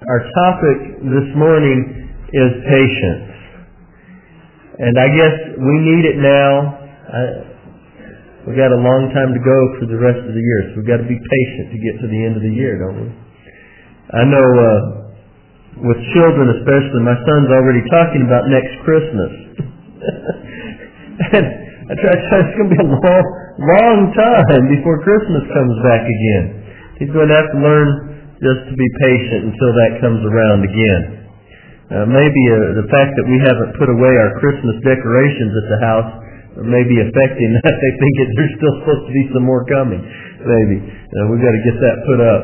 Our topic this morning is patience. And I guess we need it now. We've got a long time to go for the rest of the year, so we've got to be patient to get to the end of the year, don't we? I know with children especially, my son's already talking about next Christmas. And I try to tell him it's going to be a long time before Christmas comes back again. He's going to have to learn just to be patient until that comes around again. Maybe the fact that we haven't put away our Christmas decorations at the house may be affecting that. They think there's still supposed to be some more coming. Maybe. We've got to get that put up.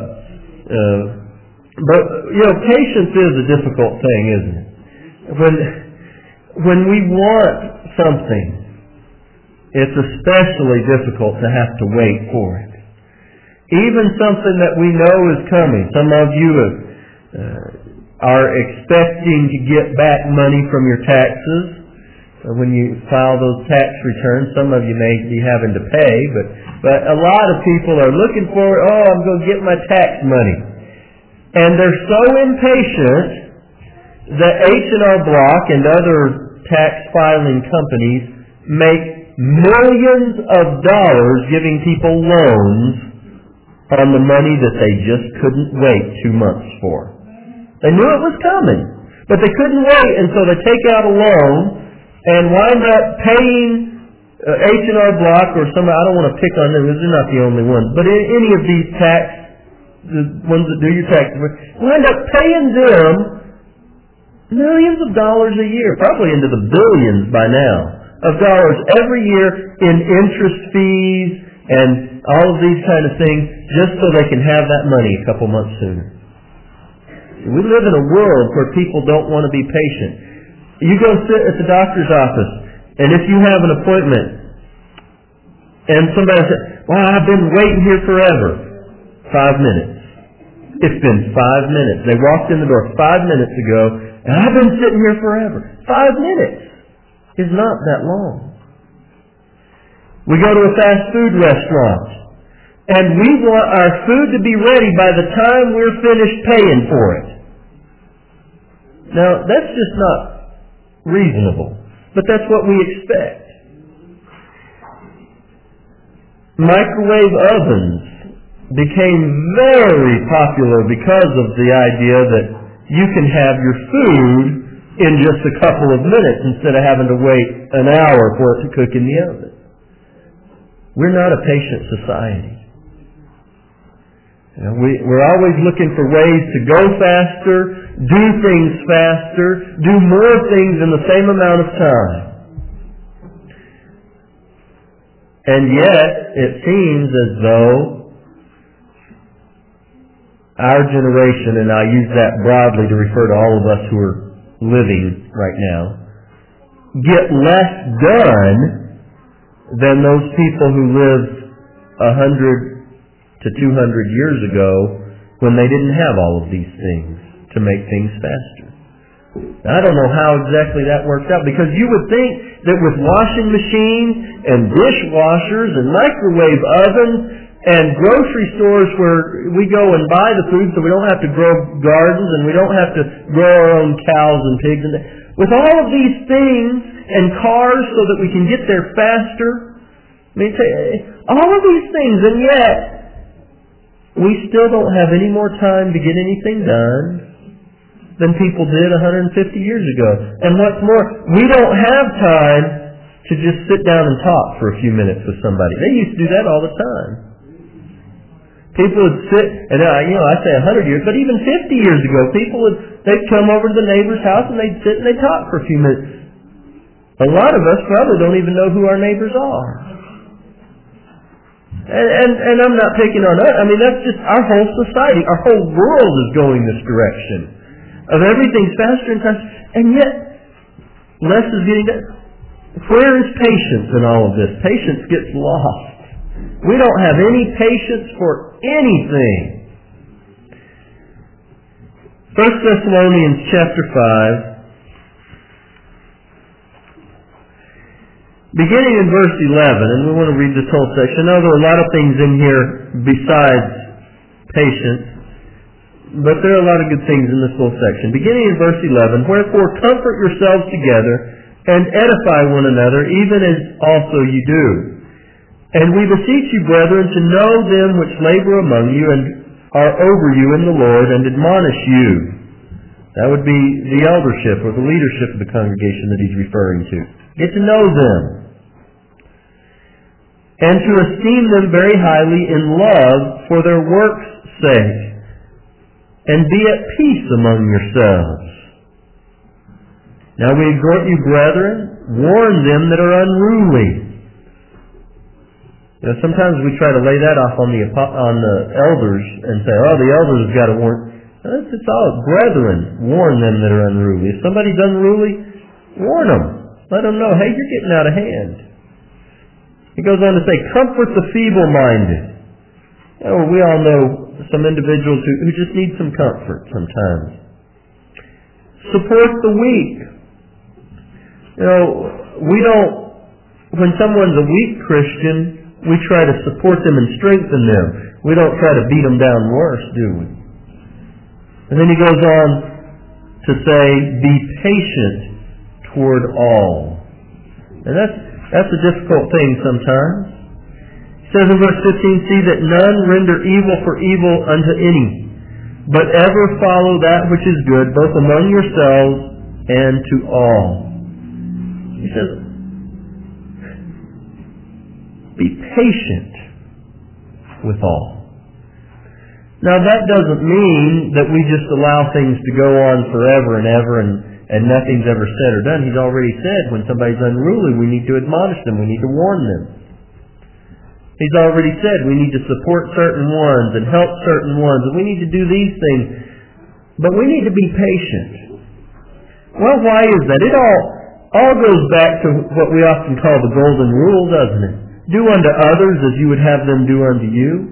But, patience is a difficult thing, isn't it? When we want something, it's especially difficult to have to wait for it. Even something that we know is coming. Some of you are expecting to get back money from your taxes when you file those tax returns. Some of you may be having to pay, but a lot of people are looking forward, I'm going to get my tax money. And they're so impatient that H&R Block and other tax filing companies make millions of dollars giving people loans on the money that they just couldn't wait 2 months for. They knew it was coming, but they couldn't wait, and so they take out a loan and wind up paying H&R Block or somebody. I don't want to pick on them because they're not the only ones, but any of these the ones that do your taxes, wind up paying them millions of dollars a year, probably into the billions by now, of dollars every year in interest fees and all of these kind of things, just so they can have that money a couple months sooner. We live in a world where people don't want to be patient. You go sit at the doctor's office, and if you have an appointment, and somebody says, I've been waiting here forever. 5 minutes. It's been 5 minutes. They walked in the door 5 minutes ago, and I've been sitting here forever. 5 minutes is not that long. We go to a fast food restaurant, and we want our food to be ready by the time we're finished paying for it. Now, that's just not reasonable, but that's what we expect. Microwave ovens became very popular because of the idea that you can have your food in just a couple of minutes instead of having to wait an hour for it to cook in the oven. We're not a patient society. We're always looking for ways to go faster, do things faster, do more things in the same amount of time. And yet, it seems as though our generation, and I use that broadly to refer to all of us who are living right now, get less done than those people who lived 100 to 200 years ago when they didn't have all of these things to make things faster. Now, I don't know how exactly that works out, because you would think that with washing machines and dishwashers and microwave ovens and grocery stores where we go and buy the food so we don't have to grow gardens and we don't have to grow our own cows and pigs, and with all of these things and cars so that we can get there faster, all of these things, and yet we still don't have any more time to get anything done than people did 150 years ago. And what's more, we don't have time to just sit down and talk for a few minutes with somebody. They used to do that all the time. People would sit, and I say 100 years, but even 50 years ago, they'd come over to the neighbor's house and they'd sit and they'd talk for a few minutes. A lot of us probably don't even know who our neighbors are. And I'm not picking on us. That's just our whole society. Our whole world is going this direction of everything's faster and faster, and yet less is getting done. Where is patience in all of this? Patience gets lost. We don't have any patience for anything. 1 Thessalonians chapter 5, beginning in verse 11, and we want to read this whole section. Now, there are a lot of things in here besides patience. But there are a lot of good things in this little section. Beginning in verse 11, "Wherefore comfort yourselves together, and edify one another, even as also you do. And we beseech you, brethren, to know them which labor among you, and are over you in the Lord, and admonish you." That would be the eldership or the leadership of the congregation that he's referring to. Get to know them. "And to esteem them very highly in love for their work's sake. And be at peace among yourselves. Now we exhort you, brethren, warn them that are unruly." You know, sometimes we try to lay that off on the elders and say, "Oh, the elders have got to warn." It's all, "Brethren, warn them that are unruly." If somebody's unruly, warn them. Let them know, hey, you're getting out of hand. He goes on to say, "Comfort the feeble-minded." Oh, we all know some individuals who just need some comfort sometimes. "Support the weak." You know, when someone's a weak Christian, we try to support them and strengthen them. We don't try to beat them down worse, do we? And then he goes on to say, "Be patient toward all." And that's a difficult thing sometimes. He says in verse 15, "See that none render evil for evil unto any, but ever follow that which is good, both among yourselves and to all." He says, be patient with all. Now that doesn't mean that we just allow things to go on forever and ever and nothing's ever said or done. He's already said when somebody's unruly, we need to admonish them, we need to warn them. He's already said we need to support certain ones and help certain ones, and we need to do these things. But we need to be patient. Well, why is that? It all goes back to what we often call the golden rule, doesn't it? Do unto others as you would have them do unto you.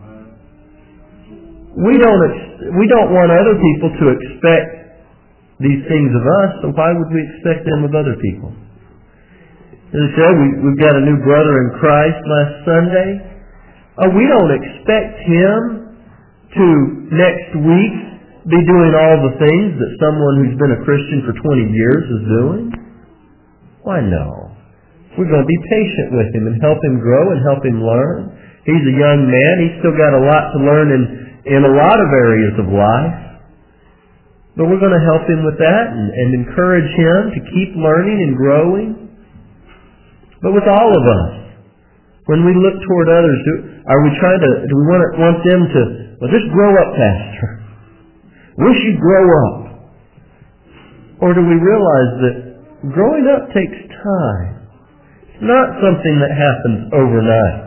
We don't want other people to expect these things of us, so why would we expect them of other people? As I said, we've got a new brother in Christ last Sunday. We don't expect him to next week be doing all the things that someone who's been a Christian for 20 years is doing. Why no? We're going to be patient with him and help him grow and help him learn. He's a young man. He's still got a lot to learn in a lot of areas of life. But we're going to help him with that and encourage him to keep learning and growing. But with all of us, when we look toward others, do we want them to, well, just grow up faster? Wish you'd grow up. Or do we realize that growing up takes time? It's not something that happens overnight.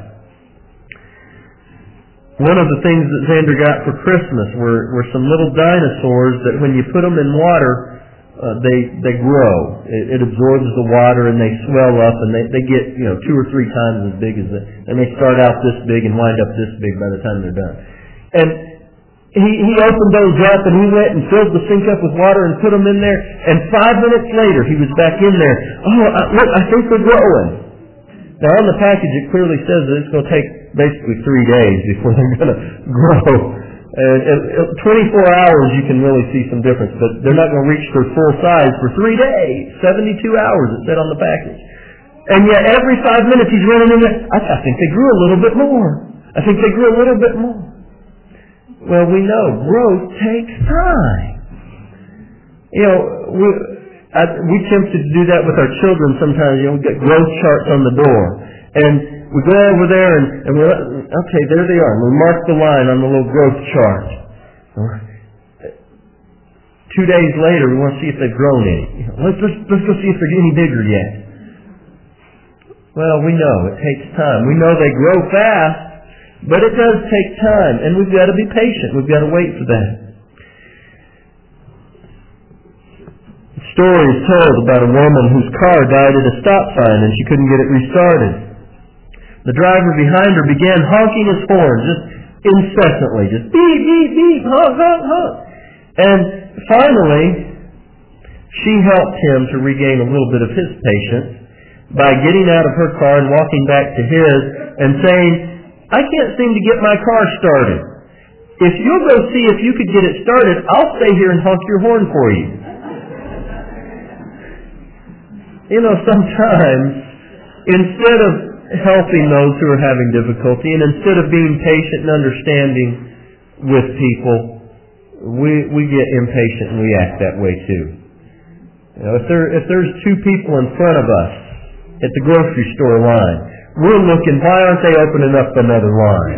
One of the things that Xander got for Christmas were some little dinosaurs that when you put them in water, they grow. It absorbs the water and they swell up and they get 2 or 3 times as big as it. And they start out this big and wind up this big by the time they're done. And he opened those up and he went and filled the sink up with water and put them in there. And 5 minutes later he was back in there. Oh, look, I think they're growing. Now on the package it clearly says that it's going to take basically 3 days before they're going to grow. And 24 hours you can really see some difference, but they're not going to reach their full size for 3 days. 72 hours it said on the package. And yet every 5 minutes he's running in there, I think they grew a little bit more. I think they grew a little bit more. Well, we know growth takes time. We tempted to do that with our children sometimes. We get growth charts on the door. And we go over there and we're, okay, there they are. And we mark the line on the little growth chart. 2 days later, we want to see if they've grown any. Let's go see if they're any bigger yet. Well, we know it takes time. We know they grow fast, but it does take time. And we've got to be patient. We've got to wait for that. A story is told about a woman whose car died at a stop sign and she couldn't get it restarted. The driver behind her began honking his horn just incessantly, just beep, beep, beep, honk, honk, honk. And finally, she helped him to regain a little bit of his patience by getting out of her car and walking back to his and saying, I can't seem to get my car started. If you'll go see if you could get it started, I'll stay here and honk your horn for you. You know, sometimes, instead of helping those who are having difficulty, and instead of being patient and understanding with people, we get impatient and we act that way too. You know, if there's two people in front of us at the grocery store line, we're looking, why aren't they opening up another line?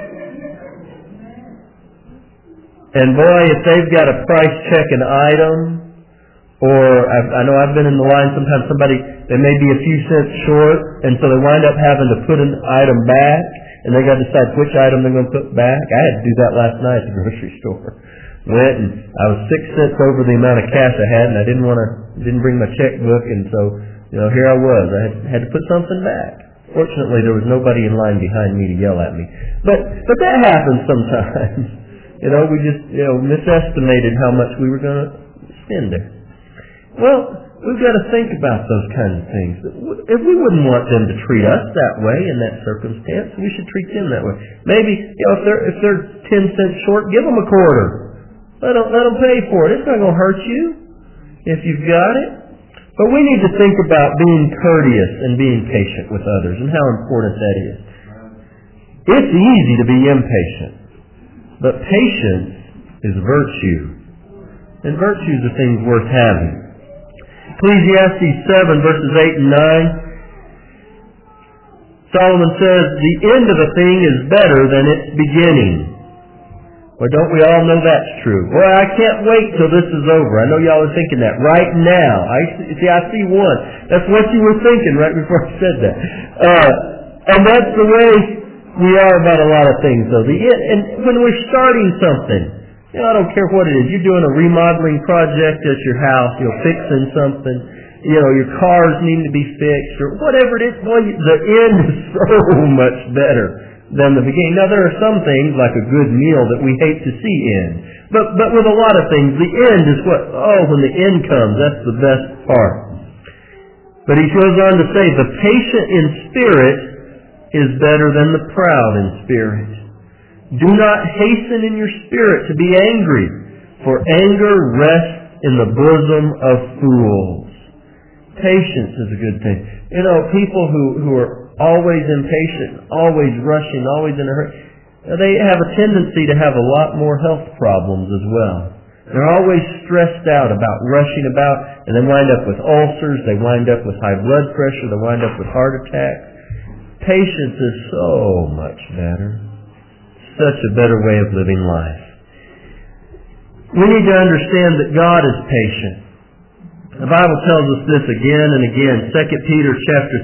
And boy, if they've got a price check an item, or I know I've been in the line, sometimes they may be a few cents short, and so they wind up having to put an item back, and they got to decide which item they're going to put back. I had to do that last night at the grocery store. Went and I was 6 cents over the amount of cash I had, and I didn't bring my checkbook, and so, you know, here I was. I had to put something back. Fortunately, there was nobody in line behind me to yell at me. But that happens sometimes. You know, we just, misestimated how much we were going to spend there. Well, we've got to think about those kinds of things. If we wouldn't want them to treat us that way in that circumstance, we should treat them that way. Maybe, if they're 10 cents short, give them a quarter. Let them pay for it. It's not going to hurt you if you've got it. But we need to think about being courteous and being patient with others and how important that is. It's easy to be impatient, but patience is virtue. And virtues are things worth having. Ecclesiastes 7 verses 8 and 9, Solomon says, the end of a thing is better than its beginning. Well, don't we all know that's true? Boy, I can't wait till this is over. I know y'all are thinking that right now. I see one. That's what you were thinking right before I said that. And that's the way we are about a lot of things, though. And when we're starting something, I don't care what it is. You're doing a remodeling project at your house. You're fixing something. Your cars need to be fixed or whatever it is. Boy, the end is so much better than the beginning. Now, there are some things, like a good meal, that we hate to see end. But with a lot of things, the end is when the end comes, that's the best part. But he goes on to say, the patient in spirit is better than the proud in spirit. Do not hasten in your spirit to be angry, for anger rests in the bosom of fools. Patience is a good thing. People who are always impatient, always rushing, always in a hurry, they have a tendency to have a lot more health problems as well. They're always stressed out about rushing about, and they wind up with ulcers, they wind up with high blood pressure, they wind up with heart attacks. Patience is so much better. Such a better way of living life. We need to understand that God is patient. The Bible tells us this again and again. 2 Peter chapter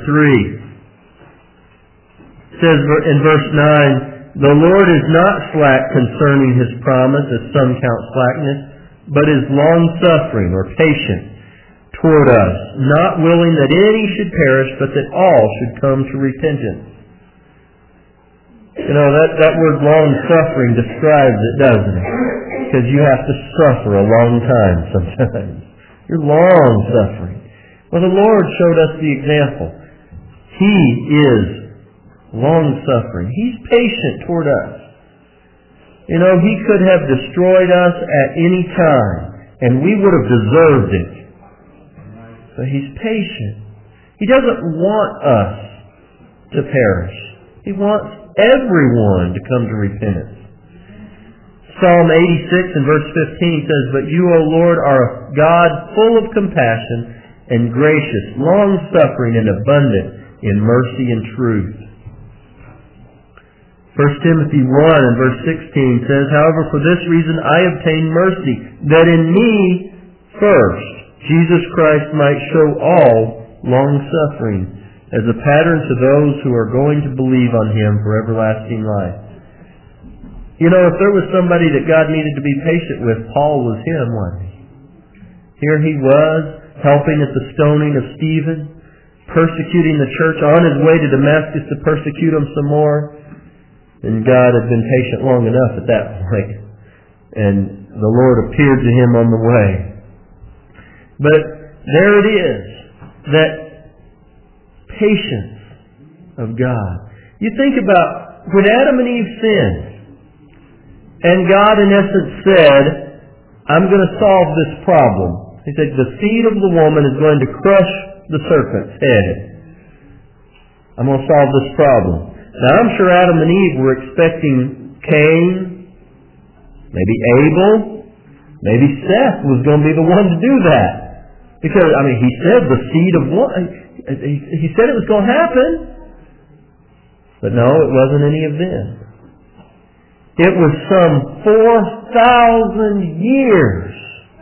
3 says in verse 9, the Lord is not slack concerning His promise, as some count slackness, but is long-suffering or patient toward us, not willing that any should perish, but that all should come to repentance. That word long-suffering describes it, doesn't it? Because you have to suffer a long time sometimes. You're long-suffering. Well, the Lord showed us the example. He is long-suffering. He's patient toward us. He could have destroyed us at any time, and we would have deserved it. But He's patient. He doesn't want us to perish. He wants everyone to come to repentance. Psalm 86 and verse 15 says, but you, O Lord, are a God full of compassion and gracious, long-suffering and abundant in mercy and truth. 1 Timothy 1 and verse 16 says, however, for this reason I obtain mercy, that in me first Jesus Christ might show all long-suffering as a pattern to those who are going to believe on Him for everlasting life. If there was somebody that God needed to be patient with, Paul was him, wasn't he? Here he was, helping at the stoning of Stephen, persecuting the church, on his way to Damascus to persecute them some more. And God had been patient long enough at that point. And the Lord appeared to him on the way. But there it is, that patience of God. You think about when Adam and Eve sinned, And God, in essence, said, I'm going to solve this problem. He said, the seed of the woman is going to crush the serpent's head. I'm going to solve this problem. Now, I'm sure Adam and Eve were expecting Cain, maybe Abel, maybe Seth was going to be the one to do that. Because, he said the seed of one. He said it was going to happen. But no, it wasn't any of them. It was some 4,000 years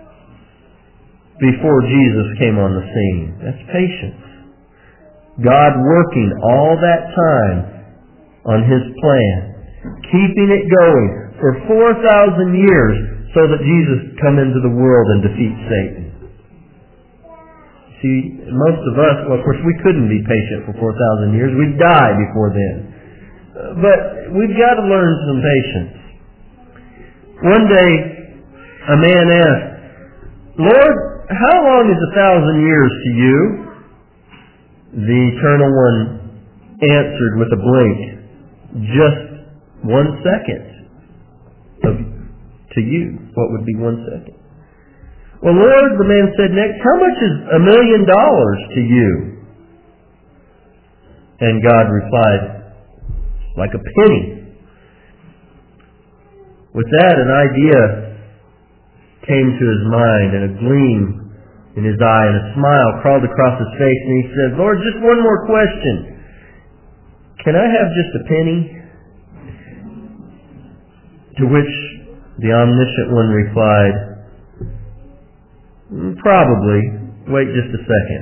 before Jesus came on the scene. That's patience. God working all that time on His plan, keeping it going for 4,000 years so that Jesus could come into the world and defeat Satan. See, most of us, well, of course, we couldn't be patient for 4,000 years. We'd die before then. But we've got to learn some patience. One day, a man asked, Lord, how long is 1,000 years to you? The Eternal One answered with a blink, just 1 second. To you, what would be 1 second? Well, Lord, the man said next, how much is $1 million to you? And God replied, like a penny. With that, an idea came to his mind, and a gleam in his eye, and a smile crawled across his face, and he said, Lord, just one more question. Can I have just a penny? To which the Omniscient One replied, probably. Wait just a second.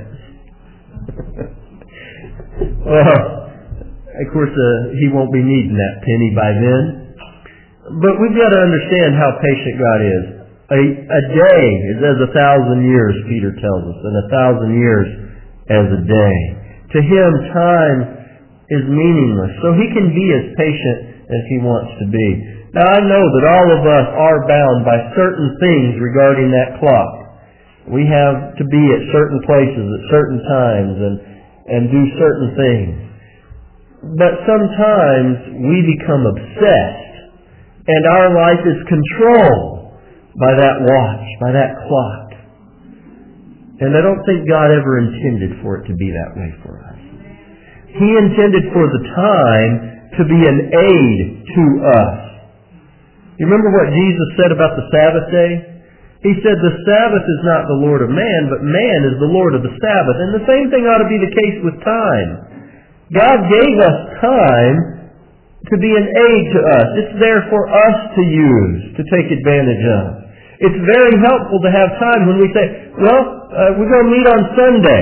Well, of course, he won't be needing that penny by then. But we've got to understand how patient God is. A day is as 1,000 years, Peter tells us, and 1,000 years as a day. To Him, time is meaningless. So He can be as patient as He wants to be. Now, I know that all of us are bound by certain things regarding that clock. We have to be at certain places at certain times and do certain things. But sometimes we become obsessed, and our life is controlled by that watch, by that clock. And I don't think God ever intended for it to be that way for us. He intended for the time to be an aid to us. You remember what Jesus said about the Sabbath day? He said the Sabbath is not the Lord of man, but man is the Lord of the Sabbath. And the same thing ought to be the case with time. God gave us time to be an aid to us. It's there for us to use, to take advantage of. It's very helpful to have time when we say, we're going to meet on Sunday.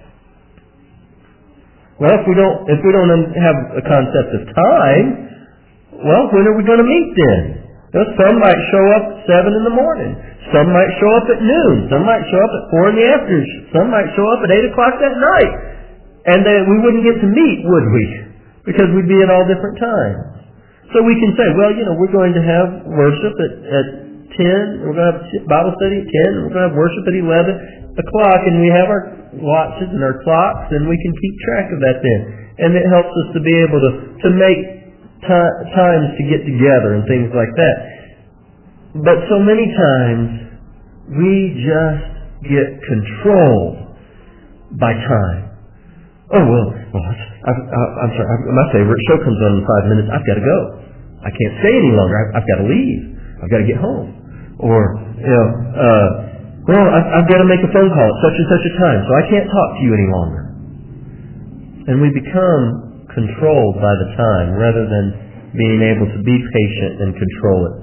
Well, if we don't have a concept of time, when are we going to meet then? Well, some might show up at 7 in the morning. Some might show up at noon. Some might show up at 4 in the afternoon. Some might show up at 8 o'clock that night. And we wouldn't get to meet, would we? Because we'd be at all different times. So we can say, we're going to have worship at 10. We're going to have Bible study at 10. And we're going to have worship at 11 o'clock. And we have our watches and our clocks. And we can keep track of that then. And it helps us to be able to make times to get together and things like that. But so many times we just get controlled by time. I'm sorry, my favorite show comes on in 5 minutes. I've got to go. I can't stay any longer. I've got to leave. I've got to get home. Or, I've got to make a phone call at such and such a time, so I can't talk to you any longer. And we become controlled by the time rather than being able to be patient and control it.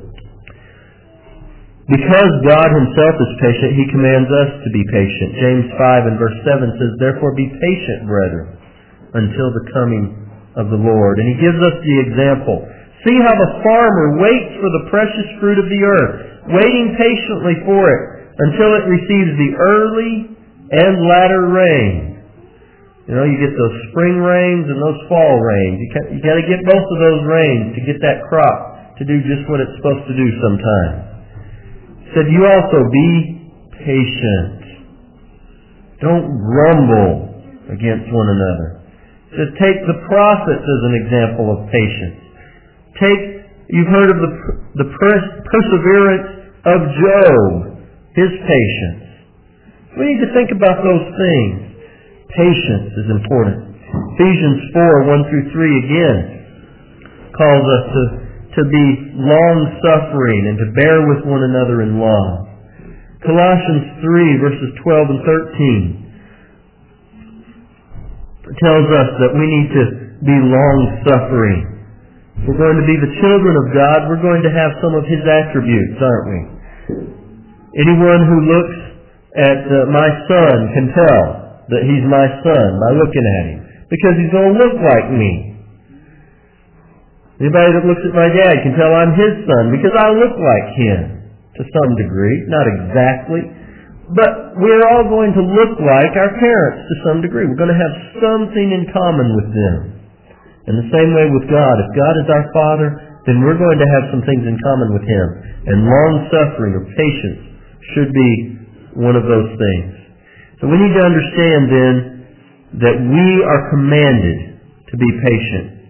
Because God Himself is patient, He commands us to be patient. James 5 and verse 7 says, Therefore be patient, brethren, until the coming of the Lord. And He gives us the example. See how the farmer waits for the precious fruit of the earth, waiting patiently for it until it receives the early and latter rain. You get those spring rains and those fall rains. You got to get both of those rains to get that crop to do just what it's supposed to do sometimes. He said, you also be patient. Don't grumble against one another. He said, take the prophets as an example of patience. Take You've heard of the perseverance of Job, his patience. We need to think about those things. Patience is important. Ephesians 4:1-3 again calls us to be long-suffering and to bear with one another in love. Colossians 3:12-13 tells us that we need to be long-suffering. If we're going to be the children of God, we're going to have some of His attributes, aren't we? Anyone who looks at my son can tell that he's my son by looking at him, because he's going to look like me. Anybody that looks at my dad can tell I'm his son because I look like him to some degree, not exactly. But we're all going to look like our parents to some degree. We're going to have something in common with them. In the same way with God, if God is our Father, then we're going to have some things in common with Him. And long-suffering or patience should be one of those things. So we need to understand then that we are commanded to be patient.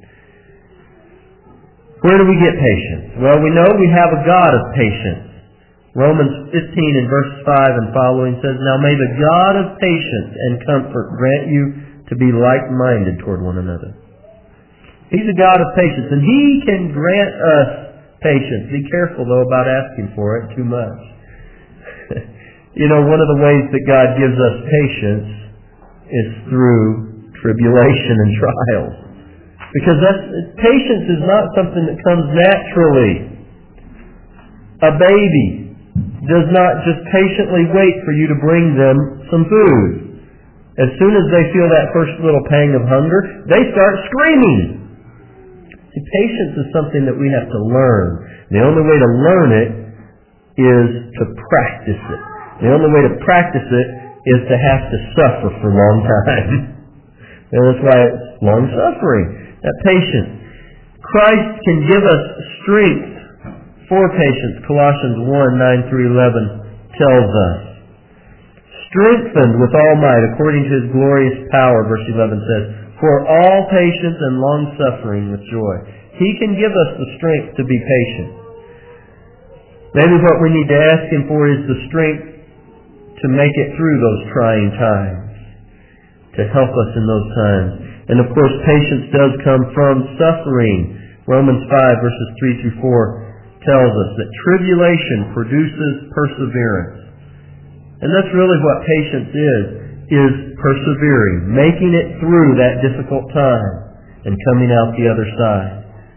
Where do we get patience? Well, we know we have a God of patience. Romans 15:5 and following says, "Now may the God of patience and comfort grant you to be like-minded toward one another." He's a God of patience, and He can grant us patience. Be careful, though, about asking for it too much. One of the ways that God gives us patience is through tribulation and trials. Because patience is not something that comes naturally. A baby does not just patiently wait for you to bring them some food. As soon as they feel that first little pang of hunger, they start screaming. See, patience is something that we have to learn. The only way to learn it is to practice it. The only way to practice it is to have to suffer for a long time. And that's why it's long-suffering. That patience. Christ can give us strength for patience. Colossians 1:9-11 tells us. Strengthened with all might according to His glorious power, verse 11 says, for all patience and long-suffering with joy. He can give us the strength to be patient. Maybe what we need to ask Him for is the strength to make it through those trying times, to help us in those times. And of course, patience does come from suffering. Romans 5:3-4 tells us that tribulation produces perseverance. And that's really what patience is persevering, making it through that difficult time and coming out the other side.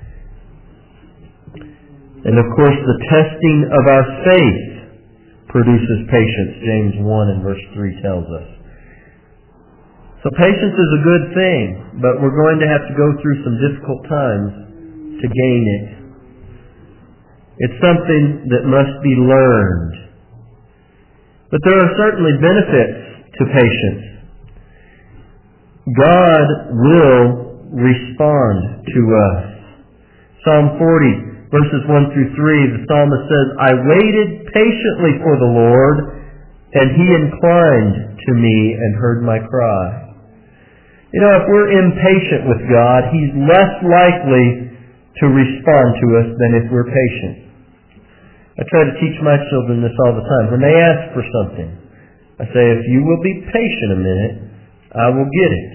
And of course, the testing of our faith produces patience, James 1:3 tells us. So patience is a good thing, but we're going to have to go through some difficult times to gain it. It's something that must be learned. But there are certainly benefits to patience. God will respond to us. Psalm 40:1-3, the psalmist says, I waited patiently for the Lord, and He inclined to me and heard my cry. If we're impatient with God, He's less likely to respond to us than if we're patient. I try to teach my children this all the time. When they ask for something, I say, if you will be patient a minute, I will get it.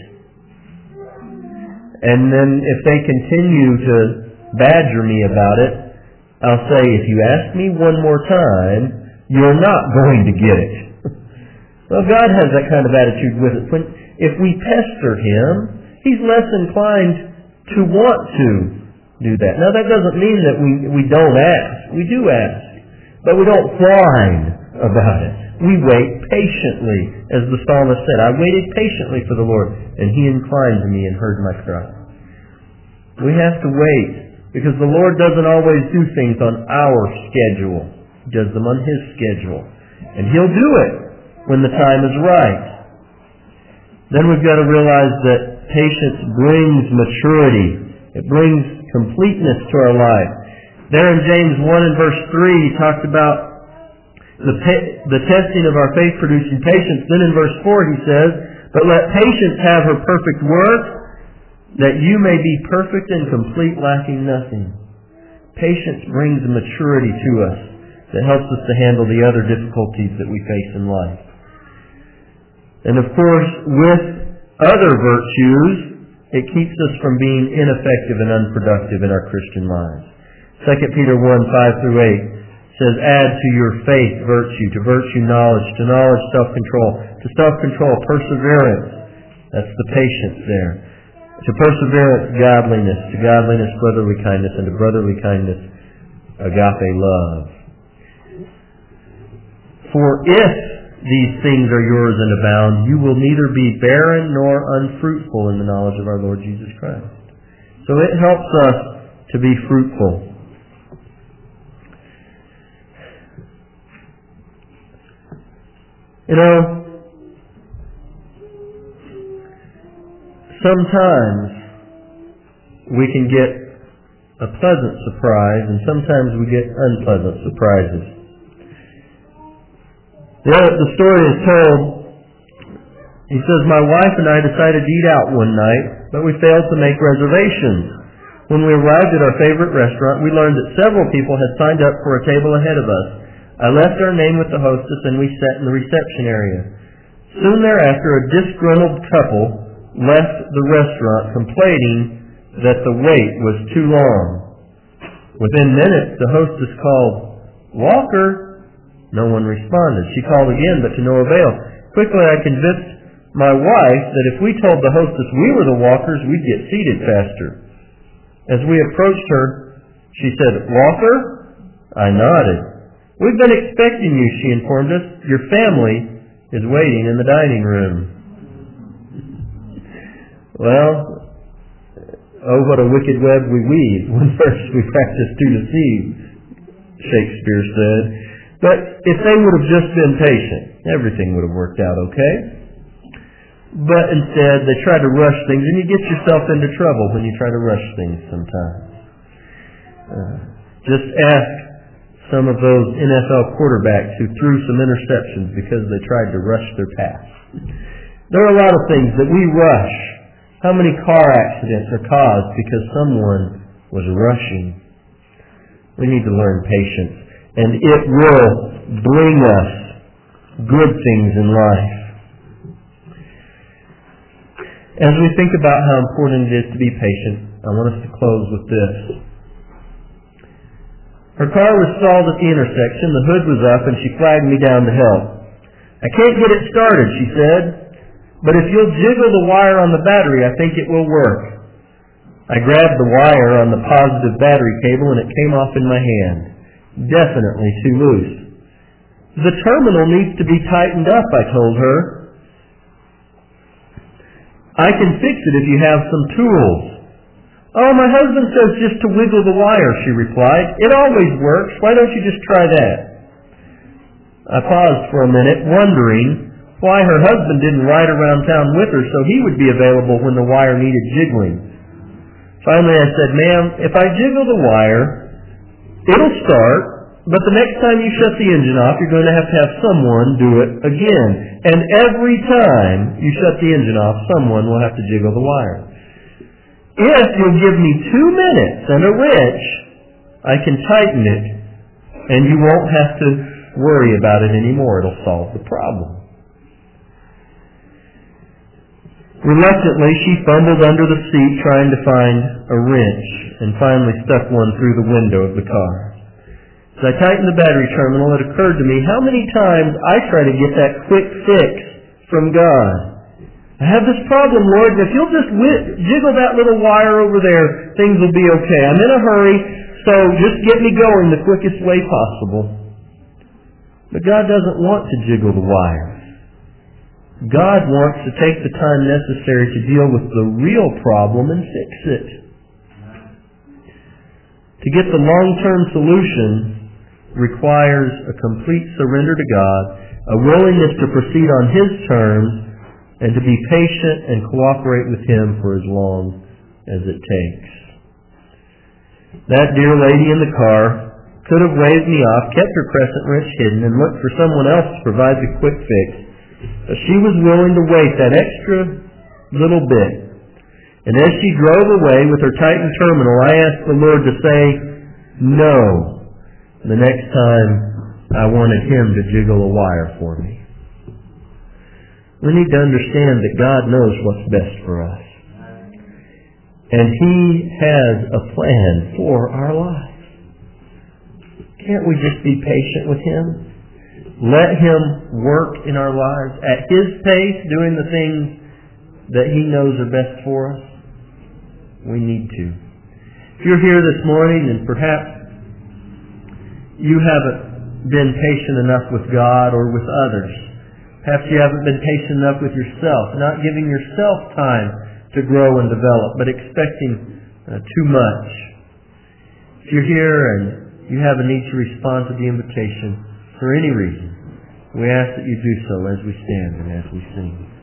And then if they continue to badger me about it, I'll say, if you ask me one more time, you're not going to get it. Well, God has that kind of attitude with us. If we pester Him, He's less inclined to want to do that. Now, that doesn't mean that we don't ask. We do ask. But we don't whine about it. We wait patiently, as the psalmist said. I waited patiently for the Lord, and He inclined to me and heard my cry. We have to wait, because the Lord doesn't always do things on our schedule. He does them on His schedule. And He'll do it when the time is right. Then we've got to realize that patience brings maturity. It brings completeness to our life. There in James 1:3, he talked about the testing of our faith producing patience. Then in verse 4 he says, but let patience have her perfect work, that you may be perfect and complete, lacking nothing. Patience brings a maturity to us that helps us to handle the other difficulties that we face in life. And of course, with other virtues, it keeps us from being ineffective and unproductive in our Christian lives. 2 Peter 1:5 through 8 says, add to your faith virtue, to virtue knowledge, to knowledge self-control, to self-control perseverance. That's the patience there. To perseverance, godliness, to godliness, brotherly kindness, and to brotherly kindness, agape love. For if these things are yours and abound, you will neither be barren nor unfruitful in the knowledge of our Lord Jesus Christ. So it helps us to be fruitful. You know, sometimes we can get a pleasant surprise, and sometimes we get unpleasant surprises. The story is told, he says, my wife and I decided to eat out one night, but we failed to make reservations. When we arrived at our favorite restaurant, we learned that several people had signed up for a table ahead of us. I left our name with the hostess and we sat in the reception area. Soon thereafter, a disgruntled couple left the restaurant complaining that the wait was too long. Within minutes, the hostess called, Walker! No one responded. She called again, but to no avail. Quickly, I convinced my wife that if we told the hostess we were the Walkers, we'd get seated faster. As we approached her, she said, Walker? I nodded. We've been expecting you, she informed us. Your family is waiting in the dining room. Well, oh, what a wicked web we weave when first we practice to deceive, Shakespeare said. But if they would have just been patient, everything would have worked out okay. But instead, they try to rush things, and you get yourself into trouble when you try to rush things sometimes. Just ask some of those NFL quarterbacks who threw some interceptions because they tried to rush their pass. There are a lot of things that we rush. How many car accidents are caused because someone was rushing? We need to learn patience, and it will bring us good things in life. As we think about how important it is to be patient, I want us to close with this. Her car was stalled at the intersection, the hood was up, and she flagged me down to help. I can't get it started, she said, but if you'll jiggle the wire on the battery, I think it will work. I grabbed the wire on the positive battery cable and it came off in my hand. Definitely too loose. The terminal needs to be tightened up, I told her. I can fix it if you have some tools. Oh, my husband says just to wiggle the wire, she replied. It always works. Why don't you just try that? I paused for a minute, wondering why her husband didn't ride around town with her so he would be available when the wire needed jiggling. Finally, I said, ma'am, if I jiggle the wire, it'll start, but the next time you shut the engine off, you're going to have someone do it again. And every time you shut the engine off, someone will have to jiggle the wire. If you'll give me 2 minutes and a wrench, I can tighten it, and you won't have to worry about it anymore. It'll solve the problem. Reluctantly, she fumbled under the seat trying to find a wrench, and finally stuck one through the window of the car. As I tightened the battery terminal, it occurred to me how many times I try to get that quick fix from God. I have this problem, Lord, and if you'll just jiggle that little wire over there, things will be okay. I'm in a hurry, so just get me going the quickest way possible. But God doesn't want to jiggle the wire. God wants to take the time necessary to deal with the real problem and fix it. To get the long-term solution requires a complete surrender to God, a willingness to proceed on His terms, and to be patient and cooperate with Him for as long as it takes. That dear lady in the car could have waved me off, kept her crescent wrench hidden, and looked for someone else to provide the quick fix. But she was willing to wait that extra little bit. And as she drove away with her tightened terminal, I asked the Lord to say, No. The next time I wanted Him to jiggle a wire for me. We need to understand that God knows what's best for us. And He has a plan for our lives. Can't we just be patient with Him? Let Him work in our lives at His pace, doing the things that He knows are best for us? We need to. If you're here this morning and perhaps you haven't been patient enough with God or with others, perhaps you haven't been patient enough with yourself, not giving yourself time to grow and develop, but expecting too much. If you're here and you have a need to respond to the invitation for any reason, we ask that you do so as we stand and as we sing.